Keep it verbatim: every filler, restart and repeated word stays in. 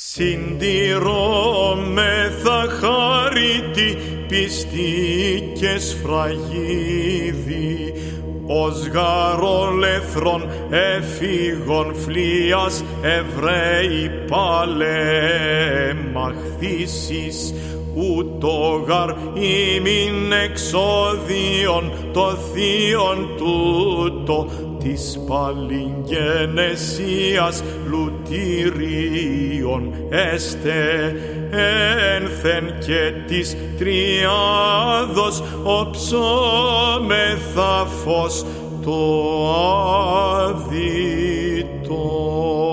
Συντηρώμεθα χάρητη πιστή και σφραγίδι, ως γαρολεύθρον έφυγον φλίας Εβραίοι παλέμαχθήσεις, ούτω γαρ ημίν εξώδιον το θείον τούτο της παλιγγενεσίας λουτηρίων έστε ένθεν και της τριάδος οψόμεθα φως το άδειτο.